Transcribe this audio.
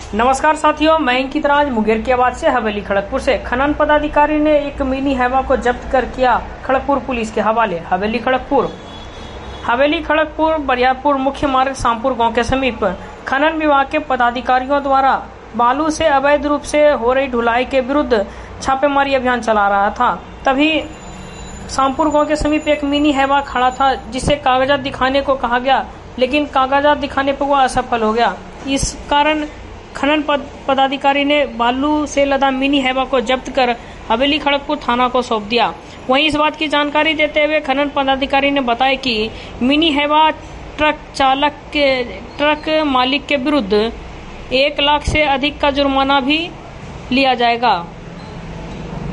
नमस्कार साथियों, मैं अंकित राज मुंगेर की आवाज से हवेली खड़गपुर से। खनन पदाधिकारी ने एक मिनी हैवा को जब्त कर किया खड़गपुर पुलिस के हवाले। हवेली खड़गपुर बरियारपुर मुख्य मार्ग शामपुर गांव के समीप खनन विभाग के पदाधिकारियों द्वारा बालू से अवैध रूप से हो रही ढुलाई के विरुद्ध छापेमारी अभियान चला रहा था। तभी शामपुर गांव के समीप एक मिनी हैवा खड़ा था, जिसे कागजात दिखाने को कहा गया, लेकिन कागजात दिखाने पर वह असफल हो गया। इस कारण खनन पदाधिकारी ने बालू से लदा मिनी हैवा को जब्त कर हवेली खड़गपुर थाना को सौंप दिया। वहीं इस बात की जानकारी देते हुए खनन पदाधिकारी ने बताया कि मिनी हैवा ट्रक मालिक के विरुद्ध 1 लाख से अधिक का जुर्माना भी लिया जाएगा।